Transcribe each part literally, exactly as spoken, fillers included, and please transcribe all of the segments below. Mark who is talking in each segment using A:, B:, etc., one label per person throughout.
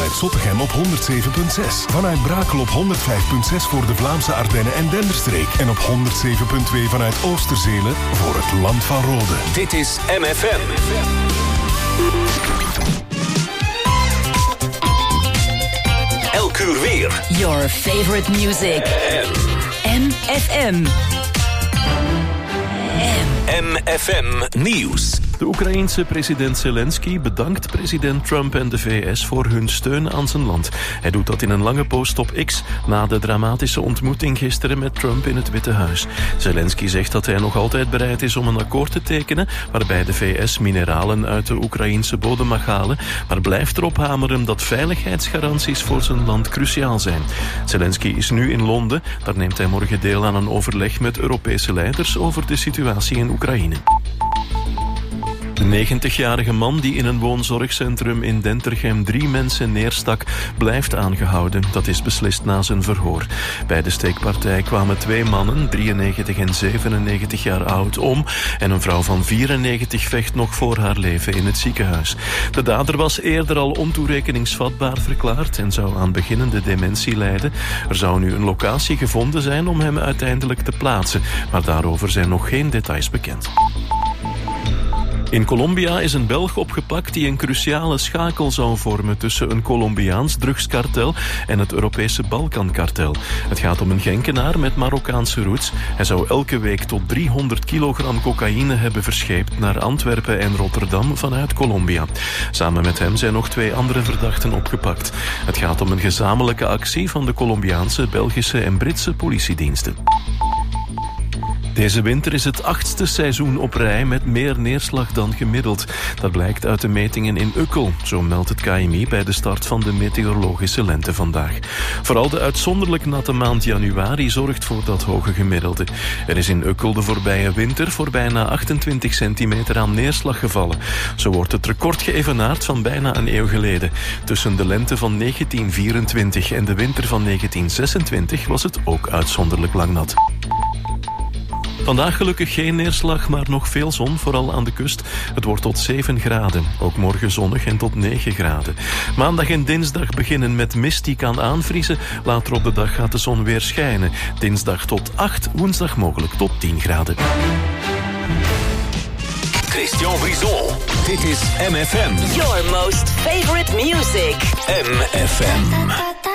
A: vanuit Zottegem op honderd zeven komma zes. Vanuit Brakel op honderd vijf komma zes voor de Vlaamse Ardennen en Denderstreek. En op honderd zeven komma twee vanuit Oosterzelen voor het Land van Rode.
B: Dit is M F M. Elk uur weer.
C: Your favorite music. M F M.
B: M F M Nieuws.
D: De Oekraïense president Zelensky bedankt president Trump en de V S voor hun steun aan zijn land. Hij doet dat in een lange post op X na de dramatische ontmoeting gisteren met Trump in het Witte Huis. Zelensky zegt dat hij nog altijd bereid is om een akkoord te tekenen waarbij de V S mineralen uit de Oekraïense bodem mag halen, maar blijft erop hameren dat veiligheidsgaranties voor zijn land cruciaal zijn. Zelensky is nu in Londen. Daar neemt hij morgen deel aan een overleg met Europese leiders over de situatie in Oekraïne. De negentigjarige man die in een woonzorgcentrum in Dentergem drie mensen neerstak, blijft aangehouden. Dat is beslist na zijn verhoor. Bij de steekpartij kwamen twee mannen, drieënnegentig en zevenennegentig jaar oud, om. En een vrouw van vierennegentig vecht nog voor haar leven in het ziekenhuis. De dader was eerder al ontoerekeningsvatbaar verklaard en zou aan beginnende dementie lijden. Er zou nu een locatie gevonden zijn om hem uiteindelijk te plaatsen. Maar daarover zijn nog geen details bekend. In Colombia is een Belg opgepakt die een cruciale schakel zou vormen tussen een Colombiaans drugskartel en het Europese Balkankartel. Het gaat om een Genkenaar met Marokkaanse roots. Hij zou elke week tot driehonderd kilogram cocaïne hebben verscheept naar Antwerpen en Rotterdam vanuit Colombia. Samen met hem zijn nog twee andere verdachten opgepakt. Het gaat om een gezamenlijke actie van de Colombiaanse, Belgische en Britse politiediensten. Deze winter is het achtste seizoen op rij met meer neerslag dan gemiddeld. Dat blijkt uit de metingen in Ukkel, zo meldt het K M I bij de start van de meteorologische lente vandaag. Vooral de uitzonderlijk natte maand januari zorgt voor dat hoge gemiddelde. Er is in Ukkel de voorbije winter voor bijna achtentwintig centimeter aan neerslag gevallen. Zo wordt het record geëvenaard van bijna een eeuw geleden. Tussen de lente van negentien vierentwintig en de winter van negentien zesentwintig was het ook uitzonderlijk lang nat. Vandaag gelukkig geen neerslag, maar nog veel zon, vooral aan de kust. Het wordt tot zeven graden. Ook morgen zonnig en tot negen graden. Maandag en dinsdag beginnen met mist die kan aanvriezen. Later op de dag gaat de zon weer schijnen. Dinsdag tot acht, woensdag mogelijk tot tien graden.
B: Christian Brison. Dit is M F M.
C: Your most favorite music.
B: M F M.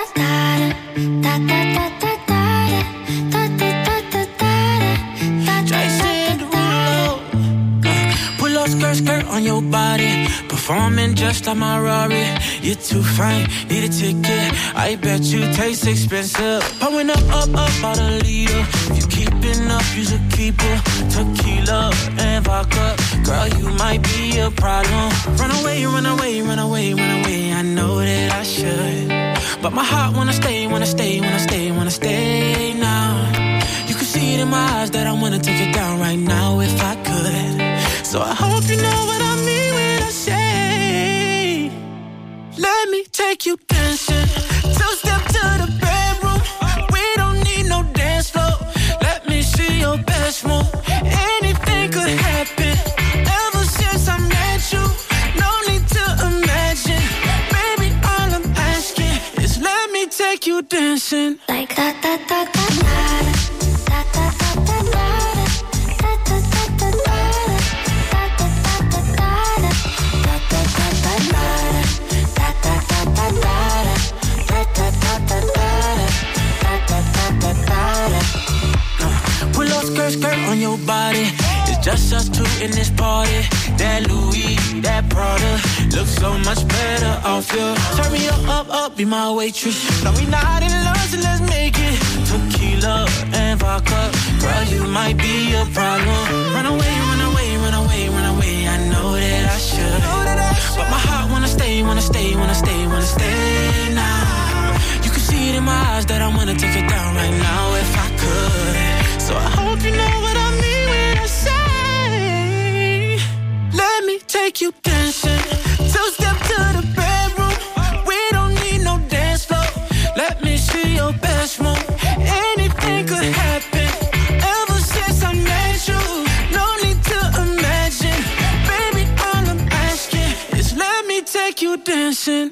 E: Skirt, skirt on your body, performing just like my Rari. You're too fine, need a ticket. I bet you taste expensive. Pouring up, up, up out a leader. If you keeping up, you should keep it. Tequila and vodka, girl, you might be a problem. Run away, run away, run away, run away. I know that I should, but my heart wanna stay, wanna stay, wanna stay, wanna stay now. You can see it in my eyes that I wanna take it down right now if I could. So I hope you know what I mean when I say, let me take you dancing. Two-step to the bedroom. We don't need no dance floor. Let me see your best move. Anything could happen. Ever since I met you, no need to imagine. Baby, all I'm asking is let me take you dancing. Like that, that, that, that, that. Skirt, skirt on your body. It's just us two in this party. That Louis, that Prada looks so much better off you. Turn me up, up, up, be my waitress. No, we not in love, so let's make it. Tequila and vodka, girl, you might be a problem. Run away, run away, run away, run away. I know that I should, but my heart wanna stay, wanna stay, wanna stay, wanna stay now. You can see it in my eyes that I wanna take it down right now if I could. So I hope you know what I mean when I say, let me take you dancing. Two-step to the bedroom. We don't need no dance floor. Let me see your best move. Anything could happen. Ever since I met you, no need to imagine. Baby, all I'm asking is let me take you dancing. Like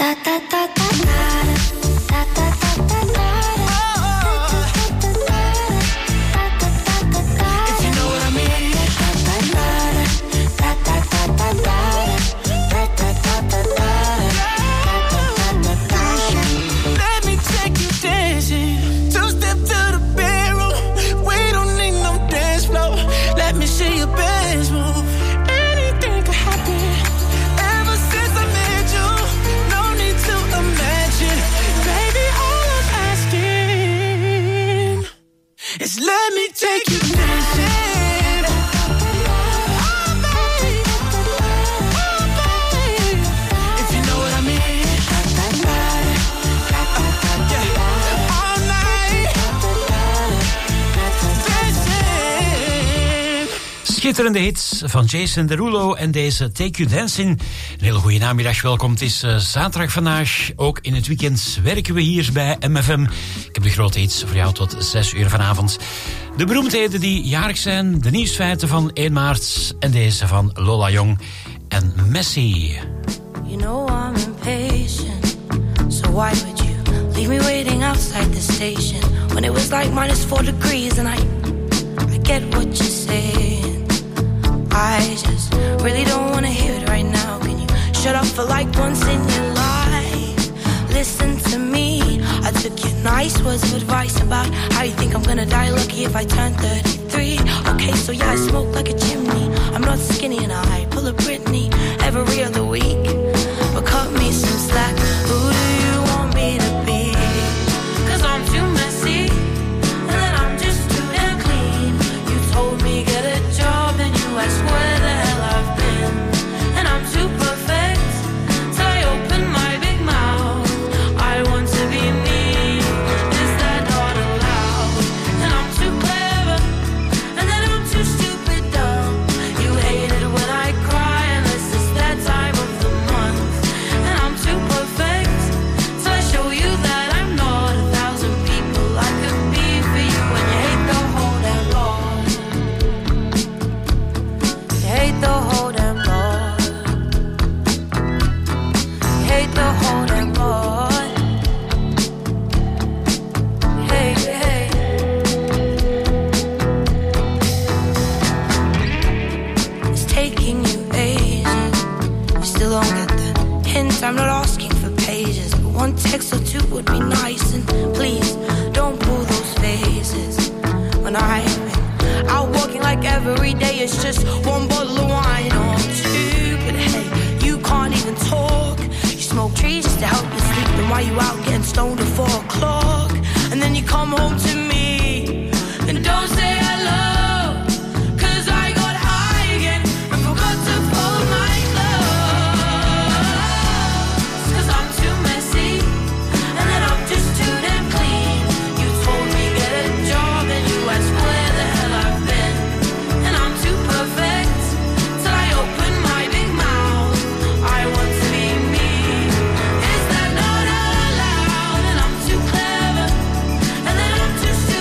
F: Schitterende hits van Jason Derulo en deze Take You Dancing. Een hele goede namiddag, welkom. Het is uh, zaterdag vandaag. Ook in het weekend werken we hier bij M F M. Ik heb de grote hits voor jou tot zes uur vanavond. De beroemdheden die jarig zijn, de nieuwsfeiten van één maart... en deze van Lola Young en Messi.
G: You know I'm impatient, so why would you leave me waiting outside the station when it was like minus four degrees and I, I get what you're saying. I just really don't want to hear it right now. Can you shut up for like once in your life? Listen to me. I took your nice words of advice about how you think I'm gonna die lucky if I turn thirty-three. Okay, so yeah, I smoke like a chimney. I'm not skinny and I pull a Britney every other week. But cut me some slack. Who do you want me to be? Cause I'm too messy, and then I'm just too damn clean. You told me get a job and you asked where the hell I've been. And I'm too perfect till I open my big mouth. I want to be me, is that not allowed? And I'm too clever, and then I'm too stupid dumb. You hate it when I cry unless it's that time of the month. And I'm too perfect till I show you that I'm not a thousand people I could be for you. And you hate the whole damn lot. You hate the whole damn lot. You hate the whole damn lot. Hey, hey. It's taking you ages. You still don't get the hint. I'm not asking for pages, but one text or two would be nice. And please don't pull those faces when I've been out walking like every day. It's just one bottle of wine or two. But hey, you can't even talk. You smoke trees just to help you sleep. Then why you out getting stoned at four o'clock? And then you come home to me and don't say hello. Cause I got high again and forgot to fold my clothes. Cause I'm too messy, and then I'm just too damn clean. You told me get a job and you asked where the hell I've been. And I'm too perfect till I open my big mouth. I want to be me, is that not allowed? And I'm too clever, and then I'm too stupid.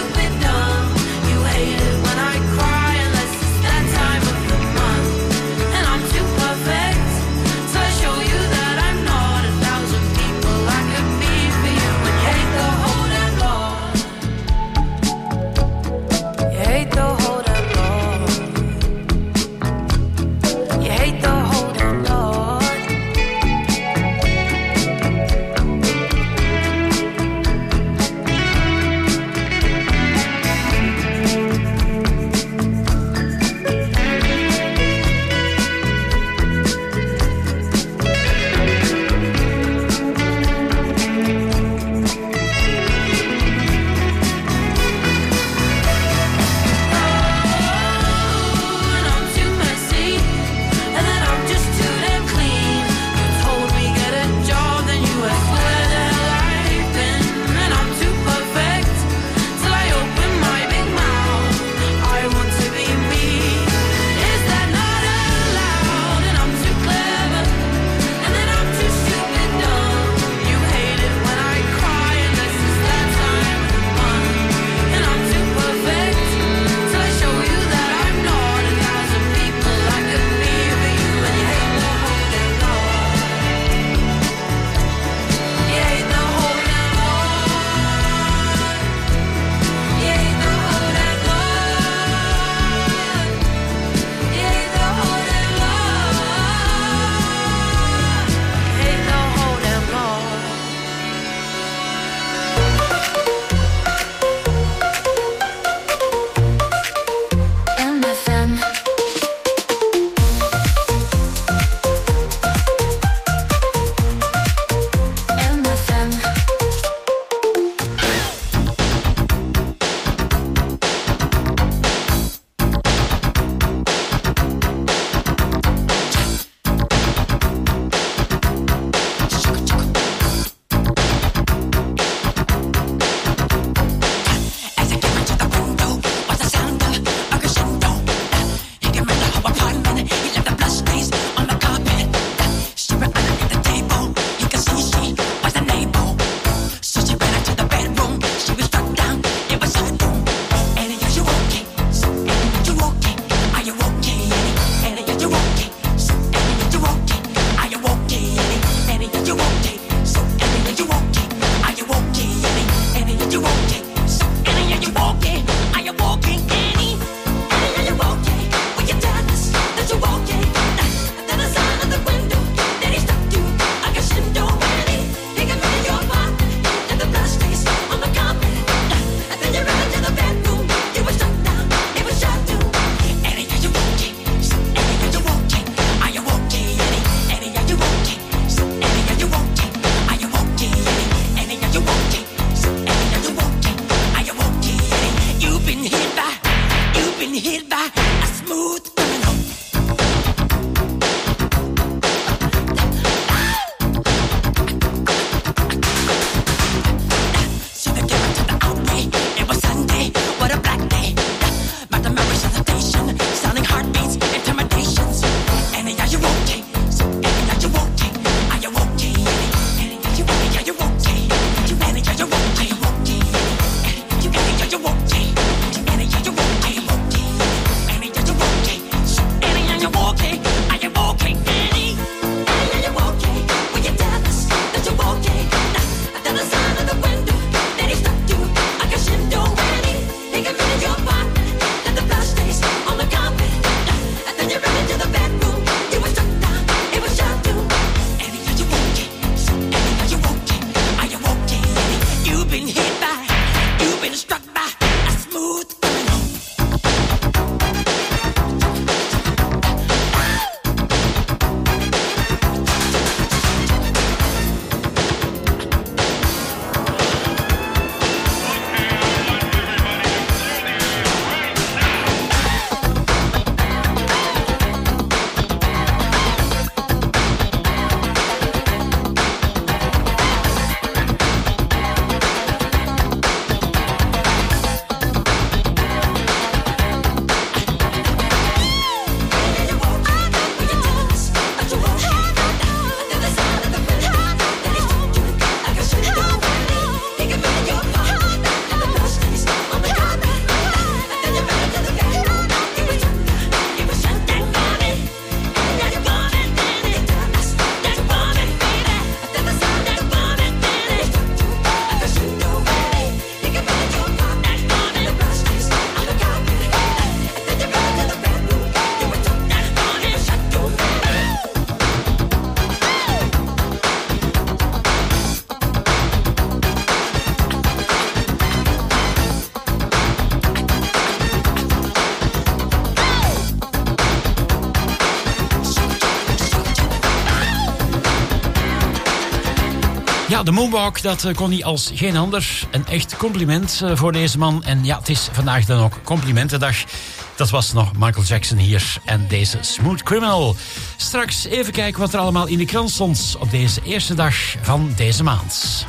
F: Ja, de moonwalk, dat uh, kon hij als geen ander. Een echt compliment uh, voor deze man. En ja, het is vandaag dan ook complimentendag. Dat was nog Michael Jackson hier en deze Smooth Criminal. Straks even kijken wat er allemaal in de krant stond op deze eerste dag van deze maand.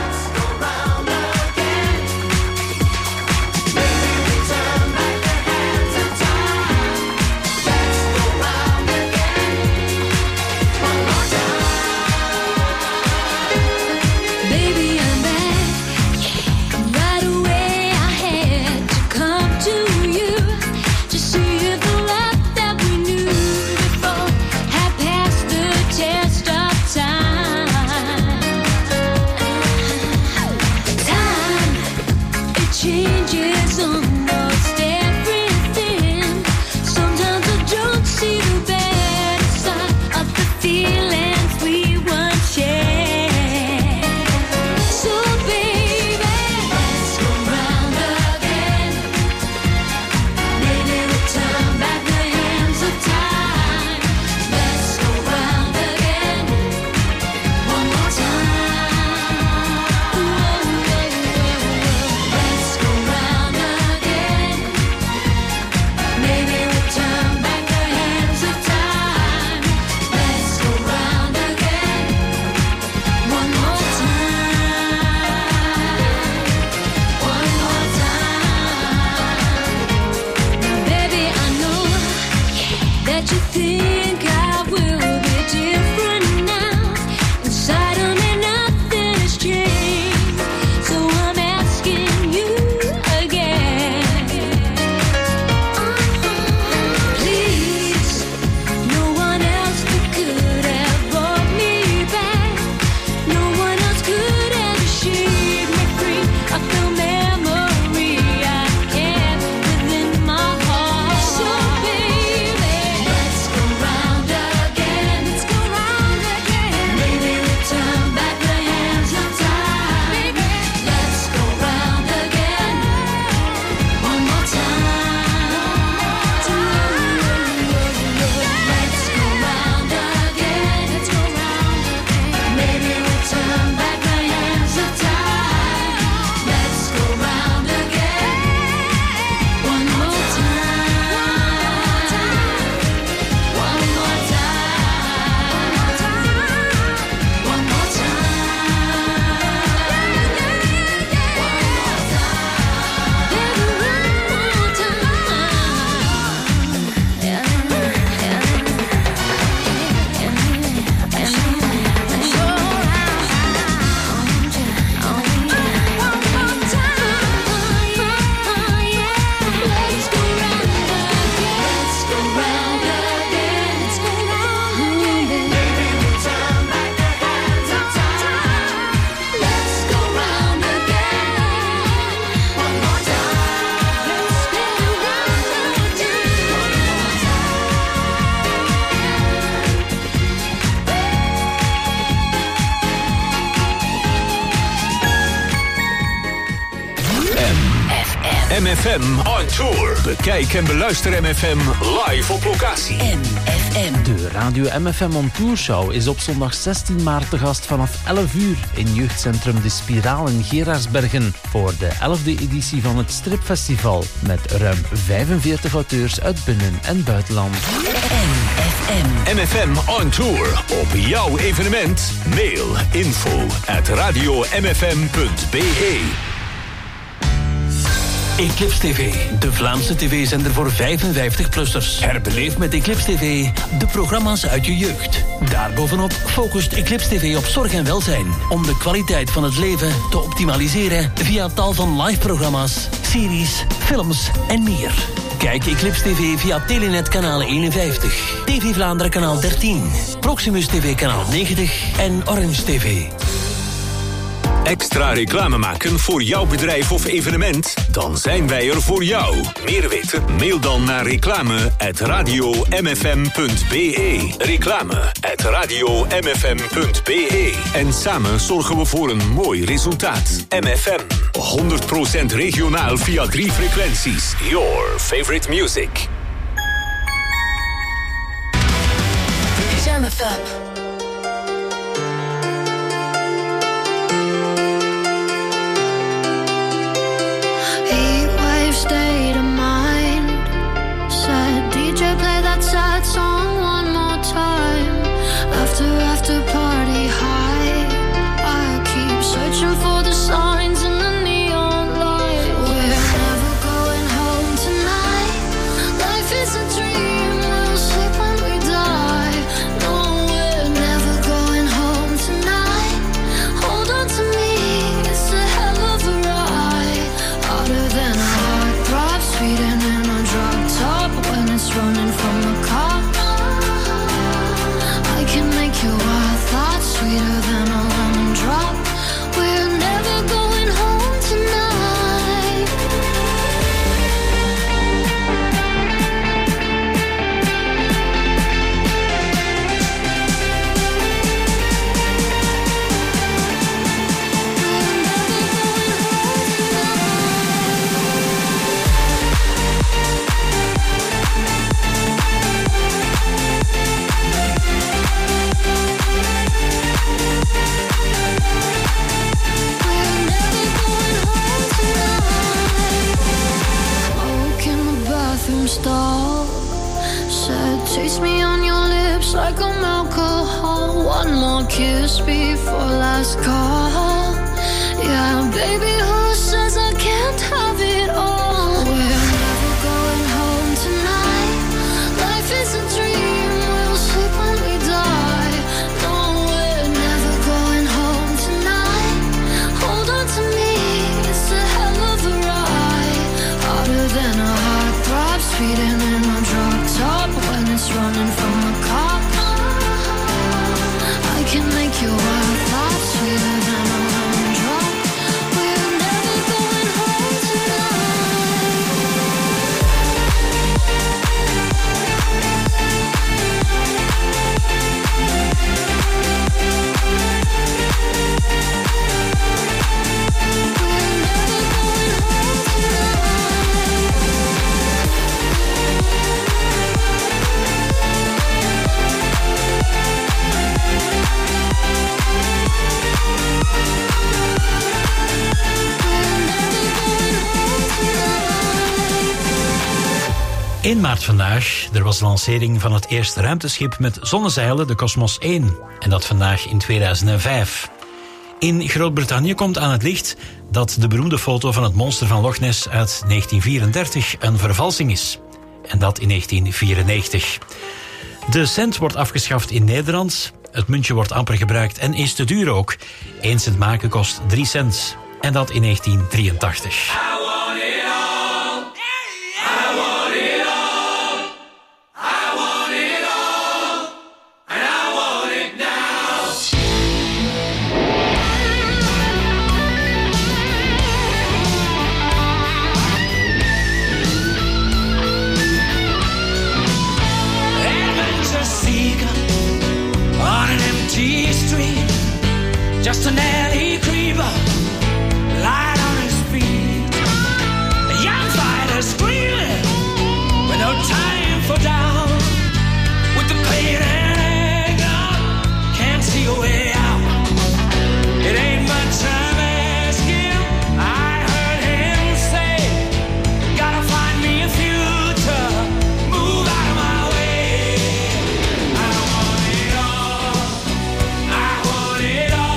B: M F M on tour. Bekijk en beluister M F M live op locatie.
C: M F M.
H: De Radio M F M on Tour Show is op zondag zestien maart te gast vanaf elf uur in jeugdcentrum De Spiraal in Geraardsbergen voor de elfde editie van het Stripfestival met ruim vijfenveertig auteurs uit binnen- en buitenland.
C: M F M.
B: M F M on tour. Op jouw evenement. Mail info at radio m f m punt b e.
I: Eclipse T V, de Vlaamse tv-zender voor vijfenvijftig-plussers. Herbeleef met Eclipse T V de programma's uit je jeugd. Daarbovenop focust Eclipse T V op zorg en welzijn, om de kwaliteit van het leven te optimaliseren via tal van live-programma's, series, films en meer. Kijk Eclipse T V via Telenet kanaal eenenvijftig, T V Vlaanderen kanaal dertien, Proximus T V kanaal negentig en Orange T V.
B: Extra reclame maken voor jouw bedrijf of evenement? Dan zijn wij er voor jou. Meer weten? Mail dan naar reclame at radio m f m punt b e. Reclame at radio m f m punt b e. En samen zorgen we voor een mooi resultaat. M F M. honderd procent regionaal via drie frequenties. Your favorite music.
C: Jam F M.
J: final kiss before last call. Yeah, baby, who says I can't have it all? We're never going home tonight. Life is a dream, we'll sleep when we die. No, we're never going home tonight. Hold on to me, it's a hell of a ride. Harder than a heartthrob, speeding in a drop top when it's running from a cop. I can make your wild thoughts sweeter than a lemon drop. We're never going home
F: één maart vandaag, er was de lancering van het eerste ruimteschip met zonnezeilen, de Cosmos één. En dat vandaag in tweeduizend vijf. In Groot-Brittannië komt aan het licht dat de beroemde foto van het monster van Loch Ness uit negentien vierendertig een vervalsing is. En dat in negentien vierennegentig. De cent wordt afgeschaft in Nederland. Het muntje wordt amper gebruikt en is te duur ook. één cent maken kost drie cent. En dat in negentien drieëntachtig.
E: Just an alley creeper, light on his feet. A young fighter screaming with no time for doubt. With the pain and anger, can't see a way out. It ain't much I'm asking. I heard him say, gotta find me a future, move out of my way. I want it all, I want it all.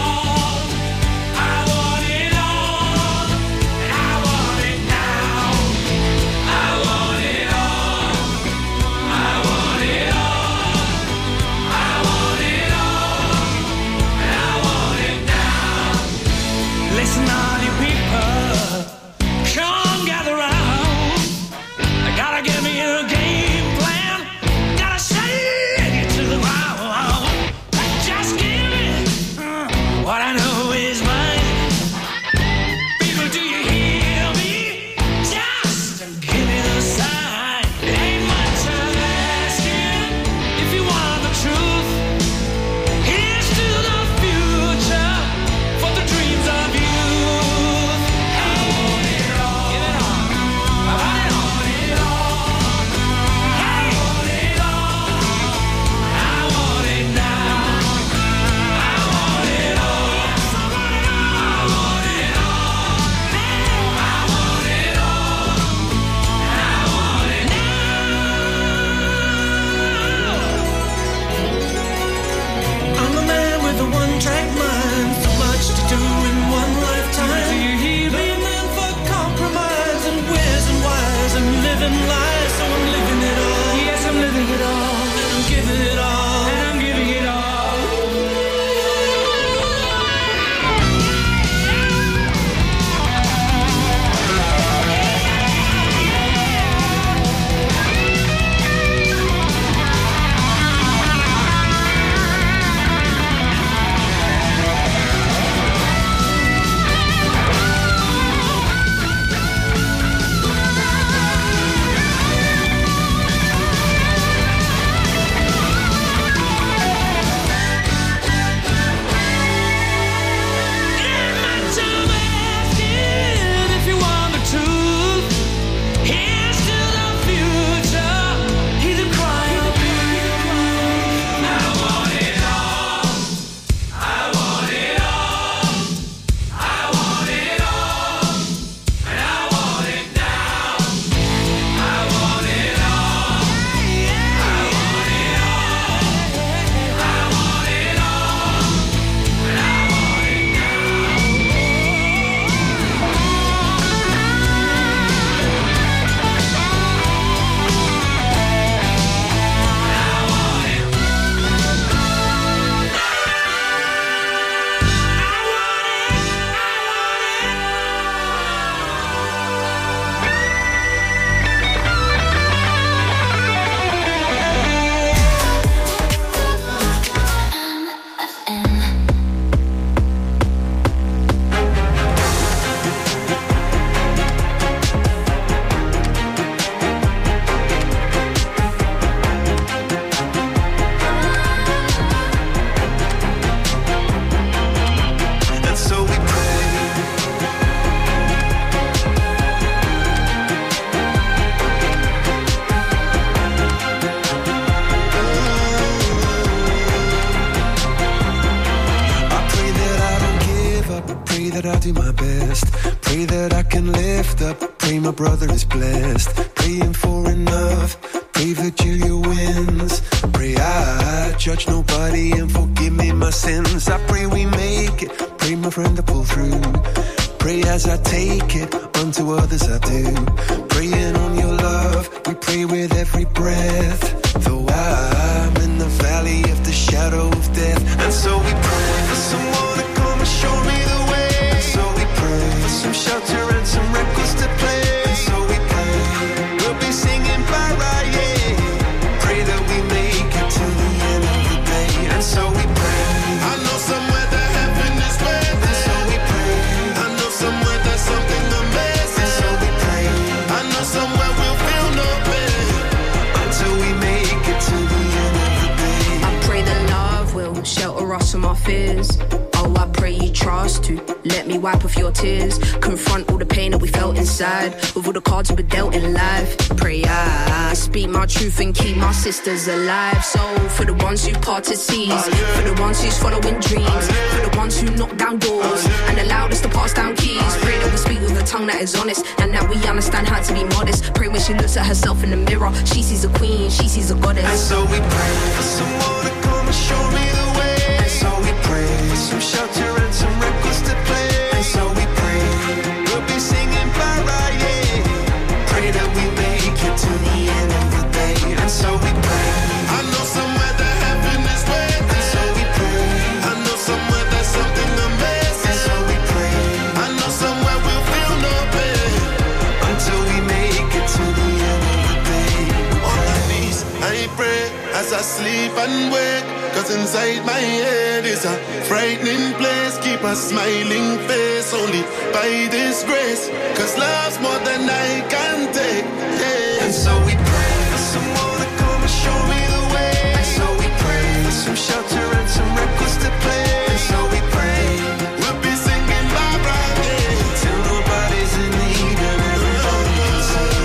K: up, pray that I do my best. Pray that I can lift up, pray my brother is blessed. Praying for enough, pray that Julia wins. Pray I judge nobody and forgive me my sins. I pray we make it, pray my friend to pull through. Pray as I take it, unto others I do. Praying on your love, we pray with every breath. Though I'm in the valley of the shadow of death. And so we pray for someone to come and show me the way. And so we pray for some shelter and some records to play. And so we pray, we'll be singing para, yeah. Pray that we make it to the end of the day. And so we pray, I know somewhere that heaven is waiting. And so we pray, I know somewhere there's something amazing. And so we pray, I know somewhere we'll feel no pain until we make it to the end of the day.
L: I pray that love will shelter us from our fears. Oh, I pray you trust to let me wipe off your tears. Confront all the pain that we felt inside with all the cards we were dealt in life. Pray I speak my truth and keep my sisters alive. So for the ones who parted seas, for the ones who's following dreams, for the ones who knock down doors and allowed us to pass down keys. Pray that we speak with a tongue that is honest and that we understand how to be modest. Pray when she looks at herself in the mirror, she sees a queen, she sees a goddess.
K: And so we pray for someone to come and show me the way. And so we pray for some shelter and some records to play. And so we pray, we'll be singing para, yeah. Pray that we make it to the end of the day. And so we pray, I know somewhere that heaven is waiting. And so we pray, I know somewhere there's something amazing. And so we pray, I know somewhere we'll feel no pain until we make it to the end of the day. On my knees, I pray as I sleep and wake. Cause inside my head is a frightening place. Keep a smiling face only by this grace. Cause love's more than I can take, yeah. And so we pray for someone to come and show me the way. And so we pray for some shelter and some records to play. And so we pray, we'll be singing Barbara, yeah. Till nobody's in need and everybody can sing.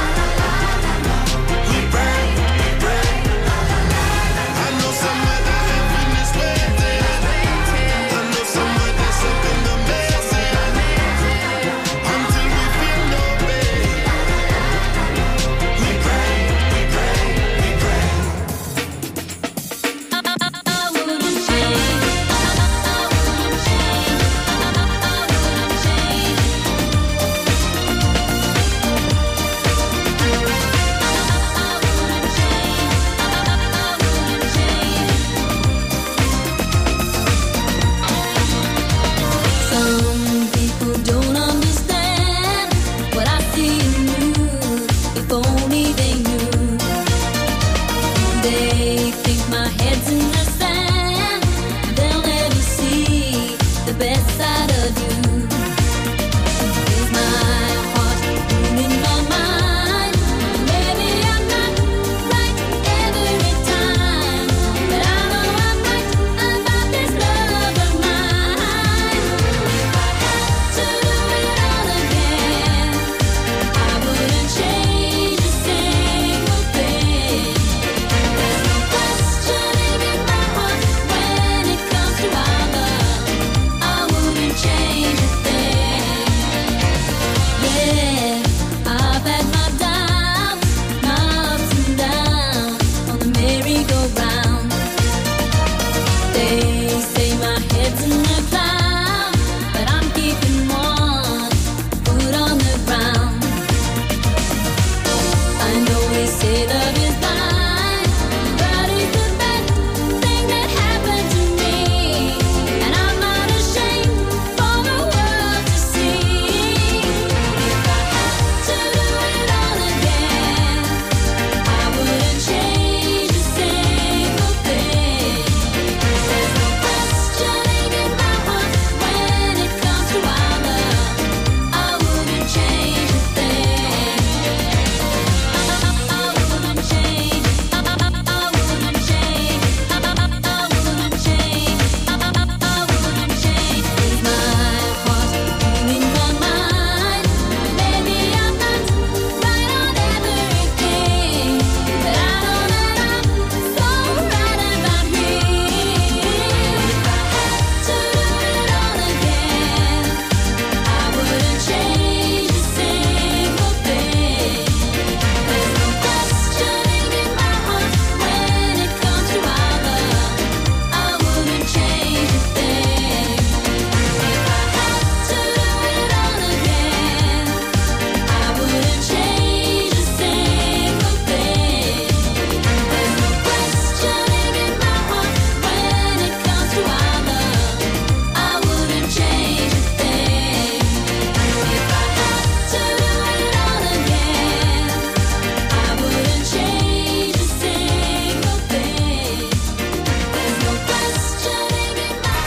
K: I know somewhere that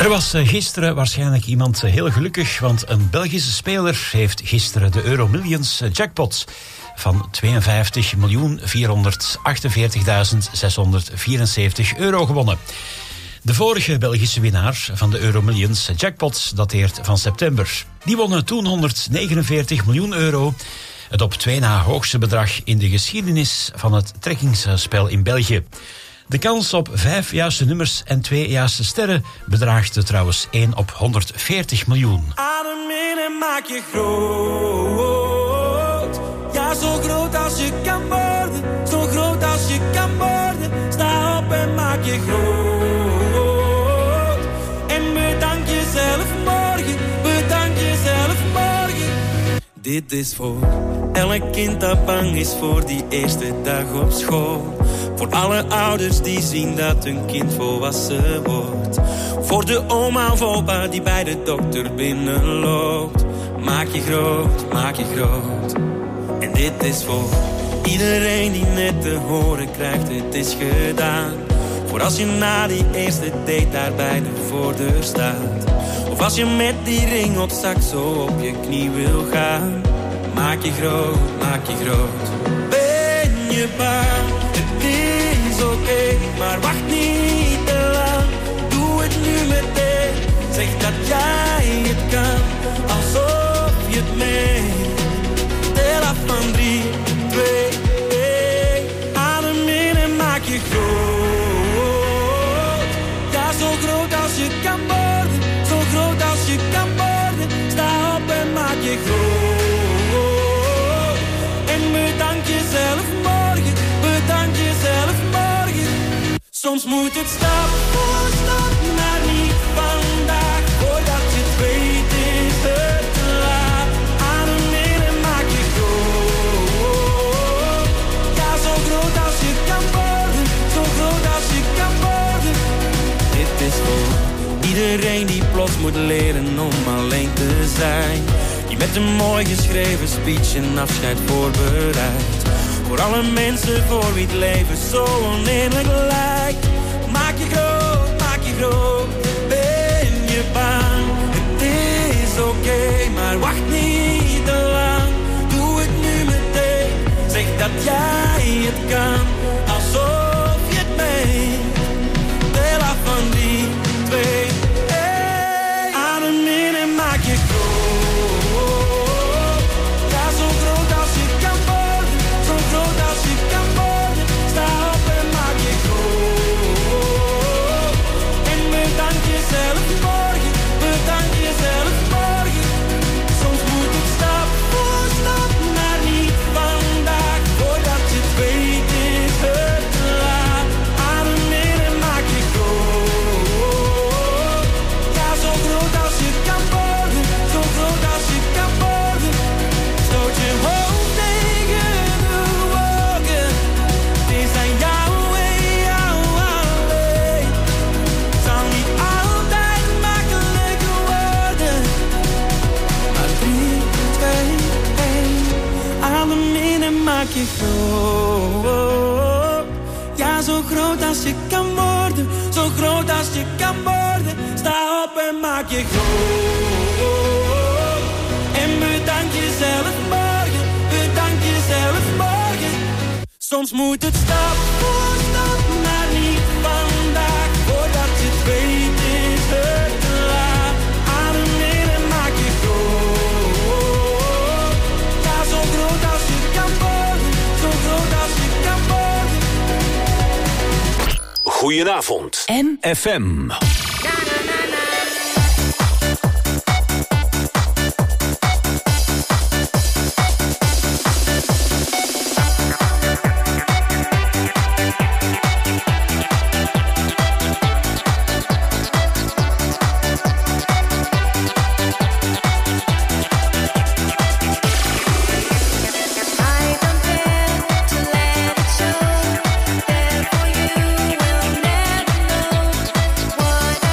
F: Er was gisteren waarschijnlijk iemand heel gelukkig, want een Belgische speler heeft gisteren de Euro Millions jackpot van tweeënvijftig miljoen vierhonderdachtenveertigduizend zeshonderdvierenzeventig euro gewonnen. De vorige Belgische winnaar van de Euro Millions jackpot dateert van september. Die wonnen toen honderdnegenenveertig miljoen euro. Het op twee na hoogste bedrag in de geschiedenis van het trekkingsspel in België. De kans op vijf juiste nummers en twee juiste sterren bedraagt trouwens één op honderdveertig miljoen.
E: Adem in en maak je groot. Ja, zo groot als je kan worden. Zo groot als je kan worden. Sta op en maak je groot. En bedank jezelf morgen. Bedank jezelf morgen. Dit is voor elk kind dat bang is voor die eerste dag op school. Voor alle ouders die zien dat hun kind volwassen wordt. Voor de oma of opa die bij de dokter binnenloopt. Maak je groot, maak je groot. En dit is voor iedereen die net te horen krijgt, het is gedaan. Voor als je na die eerste date daar bij de voordeur staat. Of als je met die ring op zak zo op je knie wil gaan. Maak je groot, maak je groot. Ben je bang? Het is oké, okay, maar wacht niet te lang. Doe het nu meteen. Zeg dat jij het kan, alsof je het meent. Tel af van drie, twee, één. Adem in en maak je groot. Ja, zo groot als je kan worden. Zo groot als je kan worden. Sta op en maak je groot. En bedank jezelf morgen. Bedank jezelf morgen. Soms moet het stap voor stap, maar niet vandaag. Voordat je het weet is het te laat. Adem in en maak je groot. Ja, zo groot als je kan worden. Zo groot als je kan worden. Dit is voor iedereen die plots moet leren om alleen te zijn. Die met een mooi geschreven speech een afscheid voorbereidt. Voor alle mensen voor wie het leven zo oneerlijk lijkt. Maak je groot, maak je groot. Ben je bang? Het is oké, okay, maar wacht niet te lang. Doe het nu meteen. Zeg dat jij het kan, alsof je het meent. Tel af van drie, twee, één. Adem in en maak je groot. Ja, zo groot als je kan worden. Zo groot als je kan worden. Sta op en maak je groot. En bedank jezelf morgen. Bedank jezelf morgen. Soms moet het stap voor stap, maar niet vandaag. Voordat je het weet is het te laat. Adem in en maak je groot. Ja, zo groot als je kan worden. Zo groot als je kan worden. Stoot je hoofd tegen de wolken. Het is aan jou en jou alleen. Zal niet altijd makkelijk worden. Maar drie, twee, één. Adem in en maak je groot. Ja, zo groot als je kan worden. Zo groot als je kan worden. Sta op en maak je groot. En bedank jezelf morgen. Bedank jezelf morgen. Soms moet het stap voor stap, maar niet vandaag. Voordat je het weet is het te laat. Adem in en maak je groot. Ja, zo groot als je kan worden. Zo groot als je kan worden.
B: Goedenavond.
C: M
B: F M.
J: What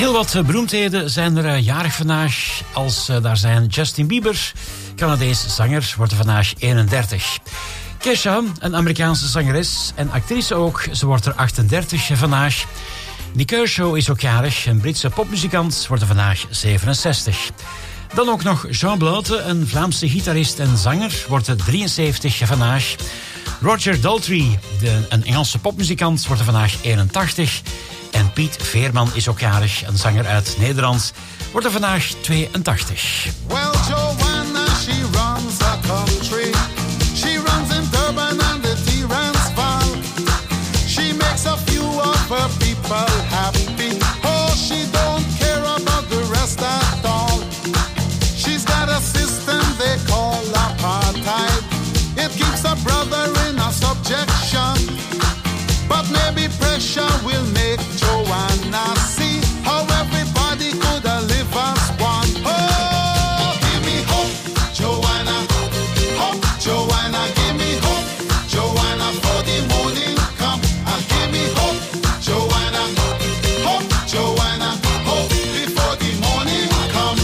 F: Heel wat beroemdheden zijn er uh, jarig vandaag. Als uh, daar zijn Justin Bieber, Canadees zanger, wordt er vandaag eenendertig. Kesha, een Amerikaanse zangeres en actrice ook, ze wordt er achtendertig vandaag. Nick Kershaw is ook jarig, een Britse popmuzikant, wordt er vandaag zevenenzestig. Dan ook nog Jean Blaute, een Vlaamse gitarist en zanger, wordt er drieënzeventig vandaag. Roger Daltrey, de, een Engelse popmuzikant, wordt er vandaag eenentachtig. En Piet Veerman is ook jarig, een zanger uit Nederland, wordt er vandaag tweeëntachtig.
M: Well, Joanna, she runs a country. She runs in Durban and the Transvaal. She makes a few of her people happy. Oh, she don't care about the rest at all. She's got a system they call apartheid. It keeps a brother in a subjection. But maybe pressure will make Joanna see how everybody could live as one. Oh, give me hope, Joanna. Hope, Joanna, give me hope. Joanna, for the morning come. Ah, give me hope, Joanna. Hope, Joanna, hope before the morning come.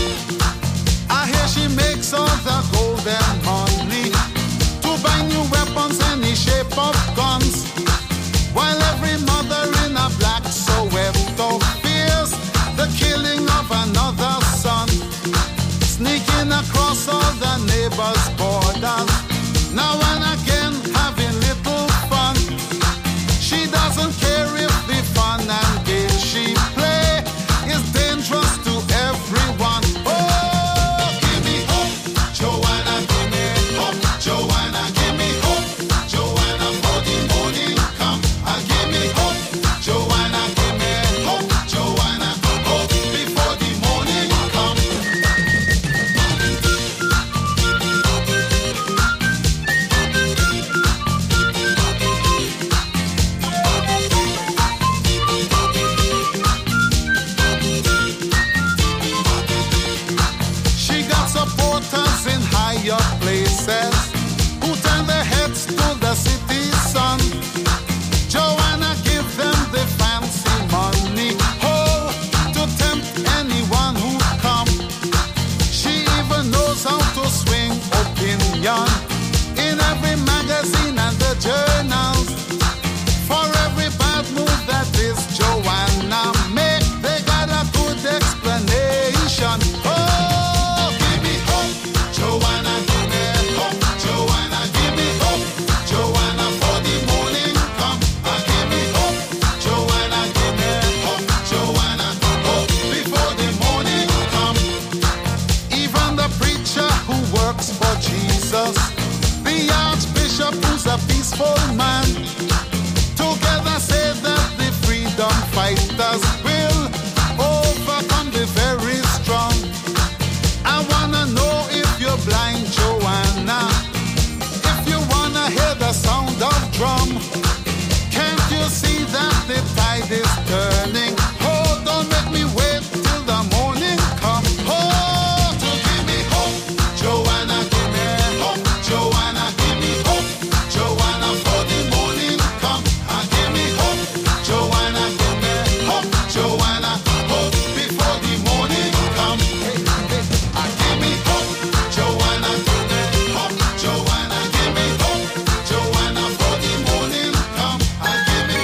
M: I hear she makes all the golden money to buy new weapons in the shape of guns. While every mother in a black Soweto fears the killing of another son, sneaking across all the neighbors' borders, now and again having little fun. She doesn't care if the fun and game she play is dangerous to everyone. Oh, give me hope, Joanna, give me hope, Joanna, give me hope, Joanna, for the morning come. Give me hope, Joanna, give me hope, Joanna, hope before the morning come. She got supporters in higher places who turn their heads to the city sun. Joanna give them the fancy money, oh, to tempt anyone who come. She even knows how to swing opinion in every magazine and the journals. For every bad move that is Joanna make, they got a good explanation. Oh, give me hope, Joanna, give me hope, Joanna, give me hope, Joanna, for the morning come. Ah, give me hope, Joanna, give me hope, Joanna, hope before the morning come. Even the preacher who works for Jesus, the archbishop who's a peaceful man, together say that the freedom fighters will overcome the very strong. I wanna know if you're blind, Joanna, if you wanna hear the sound of drum. Can't you see that the tide is turning? Oh, don't make me wait till the morning come. Oh, to give me hope, Joanna, give me hope, Joanna, give me hope, Joanna, for the morning come. Ah, give me hope, Joanna, give me hope, Joanna, hope before the morning come. Hey, hey, ah, give me hope, Joanna, give me hope, Joanna, give me hope, Joanna, for the morning come. Ah, give me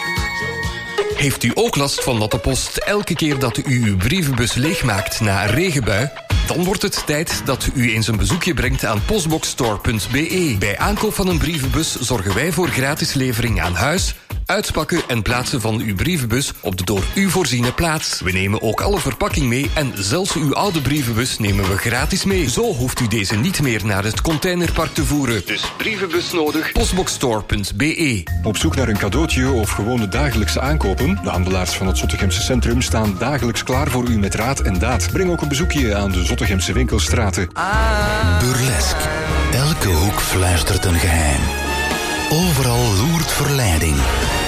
M: hope.
N: Heeft u ook last van natte post elke keer dat u uw brievenbus leegmaakt na een regenbui? Dan wordt het tijd dat u eens een bezoekje brengt aan postboxstore punt b e. Bij aankoop van een brievenbus zorgen wij voor gratis levering aan huis, uitpakken en plaatsen van uw brievenbus op de door u voorziene plaats. We nemen ook alle verpakking mee en zelfs uw oude brievenbus nemen we gratis mee. Zo hoeft u deze niet meer naar het containerpark te voeren. Dus brievenbus nodig, postboxstore punt b e.
O: Op zoek naar een cadeautje of gewone dagelijkse aankopen? De handelaars van het Zottegemse centrum staan dagelijks klaar voor u met raad en daad. Breng ook een bezoekje aan de Zottegemse winkelstraten.
P: Burlesque. Elke hoek fluistert een geheim. Overal loert verleiding.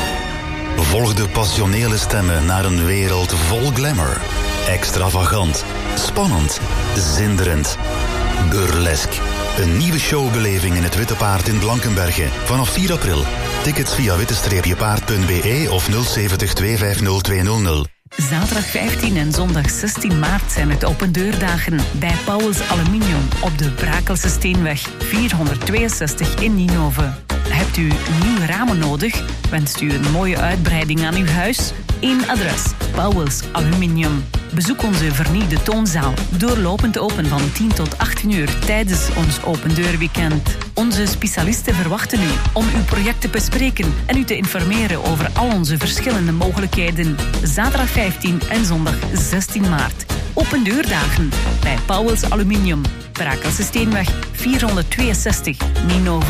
P: Volg de passionele stemmen naar een wereld vol glamour. Extravagant, spannend, zinderend. Burlesque. Een nieuwe showbeleving in het Witte Paard in Blankenberge. Vanaf vier april. Tickets via witte paard punt b e of nul zeven nul twee vijf nul twee nul nul.
C: Zaterdag vijftien en zondag zestien maart zijn het opendeurdagen bij Pauwels Aluminium op de Brakelse Steenweg vierhonderdtweeënzestig in Ninove. Hebt u nieuwe ramen nodig? Wenst u een mooie uitbreiding aan uw huis? Eén adres, Pauwels Aluminium. Bezoek onze vernieuwde toonzaal, doorlopend open van tien tot achttien uur tijdens ons opendeurweekend. Onze specialisten verwachten u om uw project te bespreken en u te informeren over al onze verschillende mogelijkheden. Zaterdag vijftien en zondag zestien maart. Opendeurdagen bij Pauwels Aluminium, Brakelse Steenweg vierhonderdtweeënzestig, Ninove.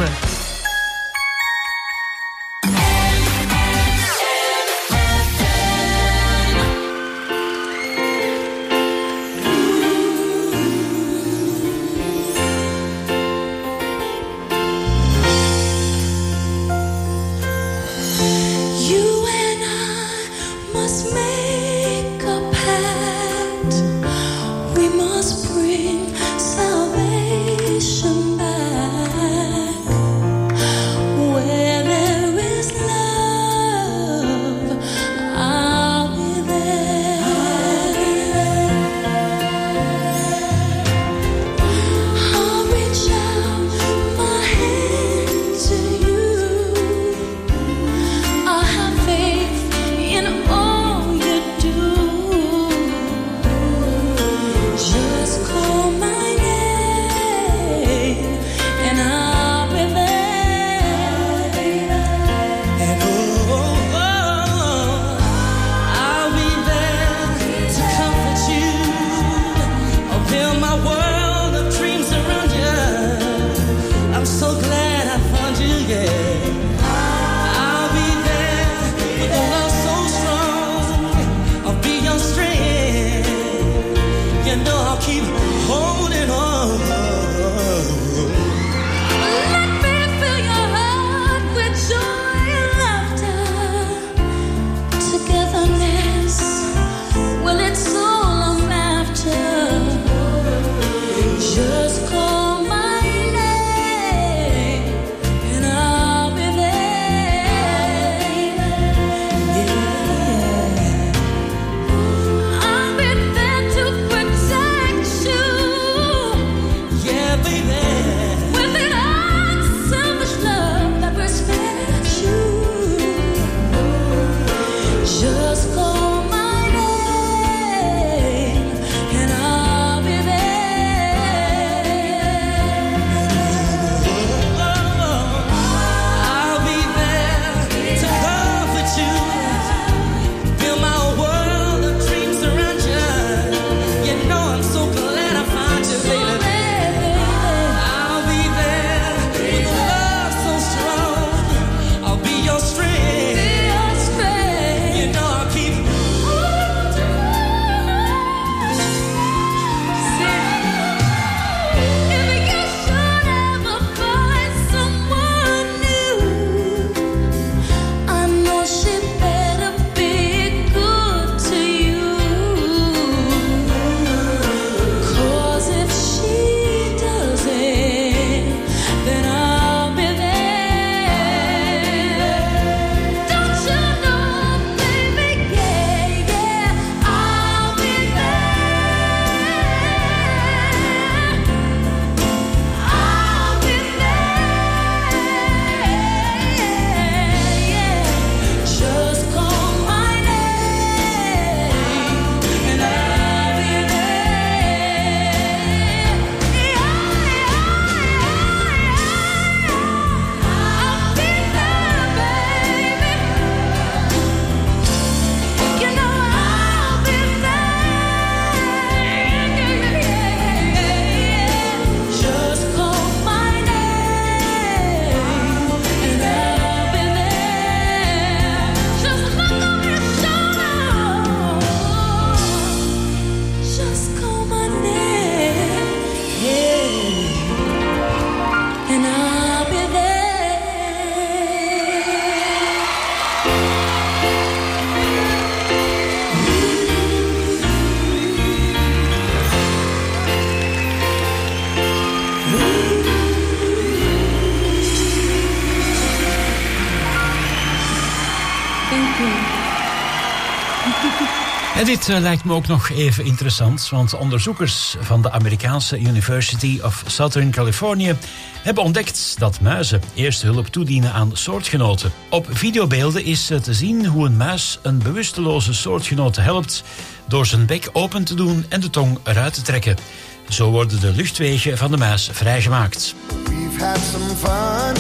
F: En dit uh, lijkt me ook nog even interessant, want onderzoekers van de Amerikaanse University of Southern California hebben ontdekt dat muizen eerste hulp toedienen aan soortgenoten. Op videobeelden is uh, te zien hoe een muis een bewusteloze soortgenote helpt door zijn bek open te doen en de tong eruit te trekken. Zo worden de luchtwegen van de muis vrijgemaakt.
K: We've had some fun.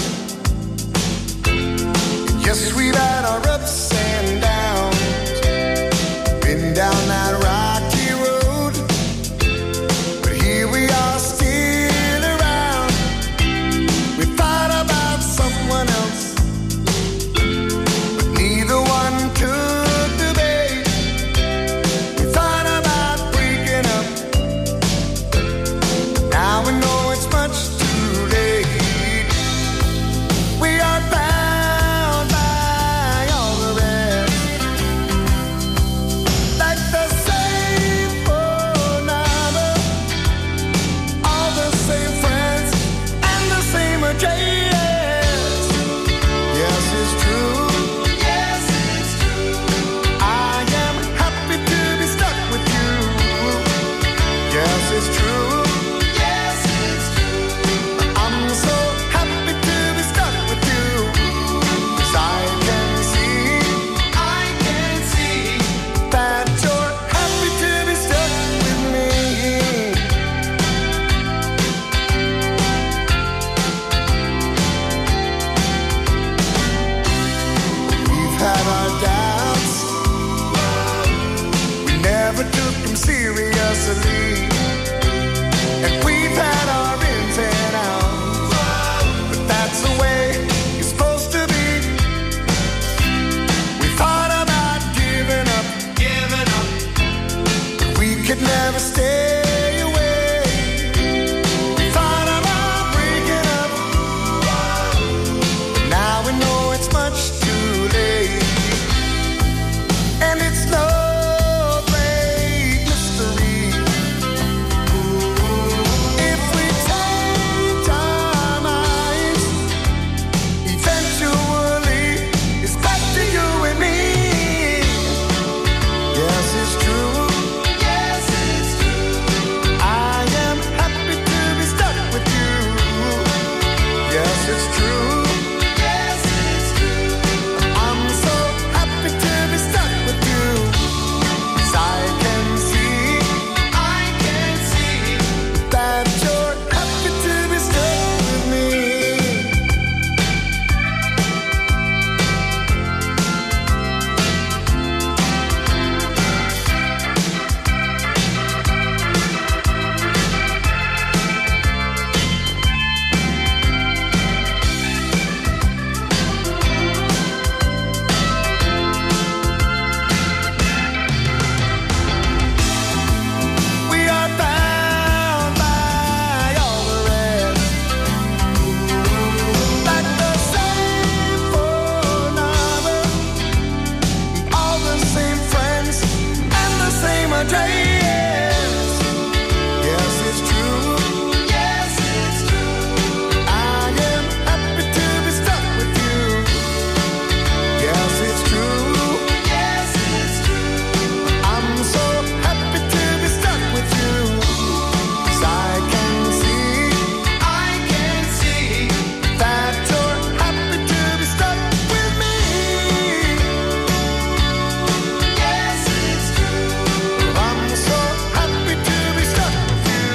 K: Yes, we've had our ups and downs. Been down that rocky road, but here we are still around. We thought about someone else, but neither one took the bait. We thought about breaking up, now we know it's much too late. We are bound by all the rest, like the same phone number, all the same friends, and the same address. Yes, it's true. Yes, it's true. I am happy to be stuck with you. Yes, it's true. Yes, it's true. I'm so happy to be stuck with you. 'Cause I can see, I can see that you're happy to be stuck with me. We've had our doubts, we never took them seriously, and we've had our ins and outs, but that's the way it's supposed to be. We thought about giving up, giving up, but we could never stay away. We thought about breaking up, but now we know it's much too late. And it's no great mystery if we change our minds. Eventually, it's back to you and me. Yes, it's true. Yes, it's true. I am happy to be stuck with you. Yes, it's true. Yes, it's true. I'm so happy to be stuck with you. 'Cause I can see, I can see that you're happy to be stuck with me. We are bound by all the rest, like the same phone number, all the same friends, and the same address. Yes, it's true. Yes, it's true. I am happy to be stuck with you. Yes, it's true. Yes, it's true. I'm so happy to be stuck with you. 'Cause I can see, I can see that you're happy to be stuck with me. Yes, it's true. I'm so happy to be stuck with you.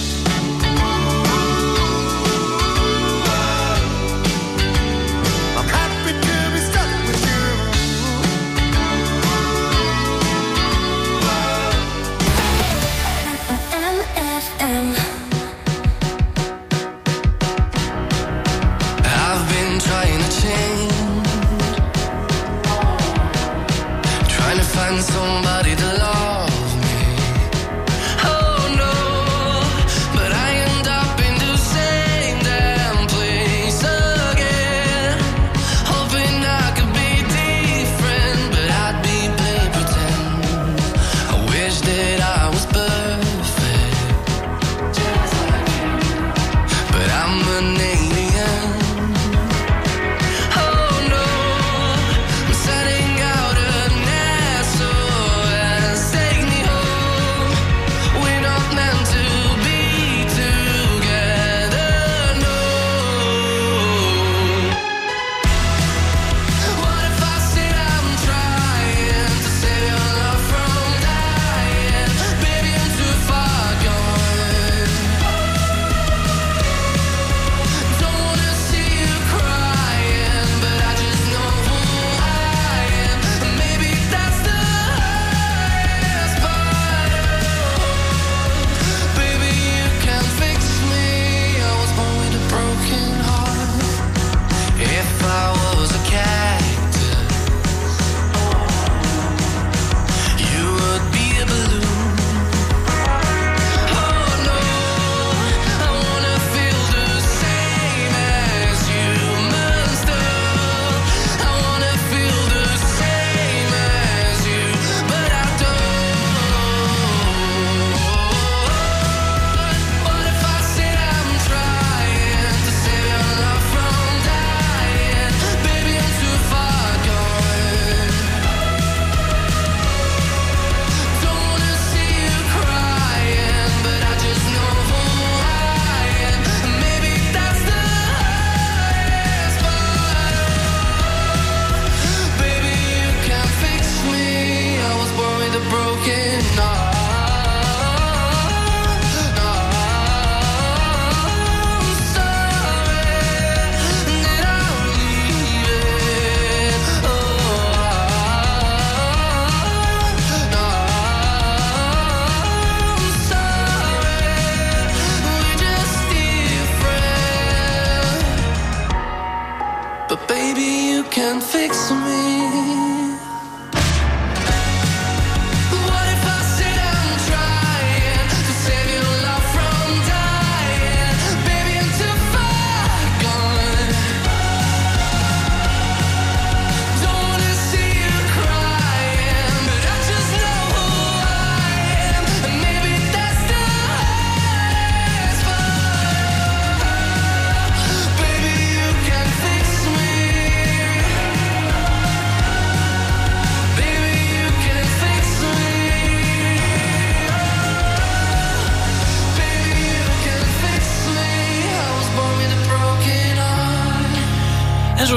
K: I'm happy to be stuck with you.
J: M F M.
K: I've been trying to change, trying to find somebody to love me. Oh no, but I end up in the same damn place again. Hoping I could be different, but I'd be play pretend. I wish that I was perfect, but I'm an alien. Oh no, I'm setting out a nest, so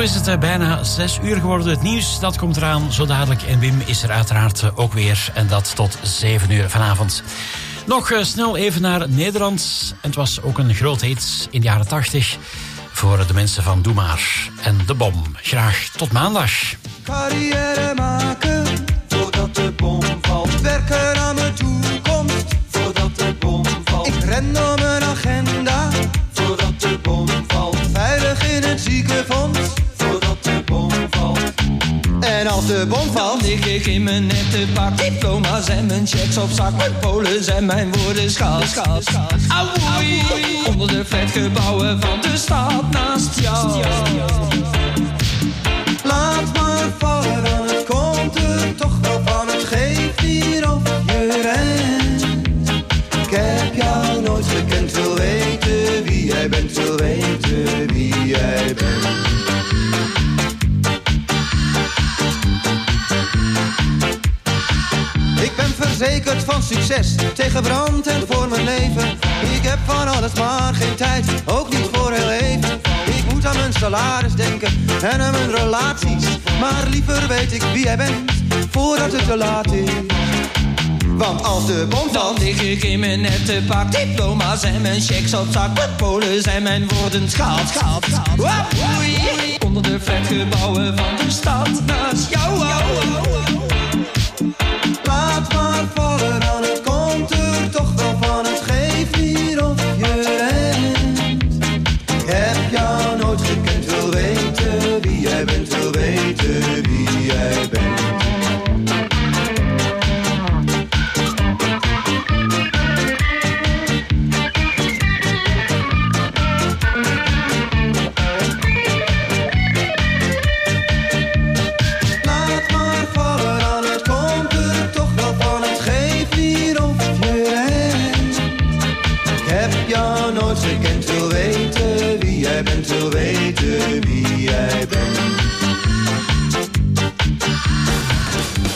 F: is het uh, bijna zes uur geworden. Het nieuws, dat komt eraan zo dadelijk. En Wim is er uiteraard uh, ook weer. En dat tot zeven uur vanavond. Nog uh, snel even naar Nederland. En het was ook een groot hit in de jaren tachtig. Voor de mensen van Doe Maar en De Bom. Graag tot maandag.
K: Carrière maken, voordat de bom valt. Werken aan mijn toekomst, voordat de bom valt. Ik ren door mijn agenda, voordat de bom valt. Veilig in het ziekenfonds, voordat de bom valt. En als de bom valt,
Q: dan lig ik in mijn nette pak. Diploma's en mijn checks op zak. Mijn polen zijn mijn woorden schaal, schaal, schaal. Auwoei, onder de flatgebouwen van de stad naast jou.
K: Laat maar vallen, dan het komt er toch wel van. Het geeft hier of je rent. Ik heb jou nooit gekend, wil weten wie jij bent. Wil weten wie jij bent. Ik ben verzekerd van succes, tegen brand en voor mijn leven. Ik heb van alles maar geen tijd, ook niet voor heel even. Ik moet aan mijn salaris denken en aan mijn relaties. Maar liever weet ik wie jij bent, voordat het te laat is. Want als de bom valt,
Q: dan lig ik in mijn nette pak. Diploma's en mijn checks op zak. Mijn polen zijn mijn woorden schaal, schaal, schaal. Onder de flatgebouwen van de stad naast jou.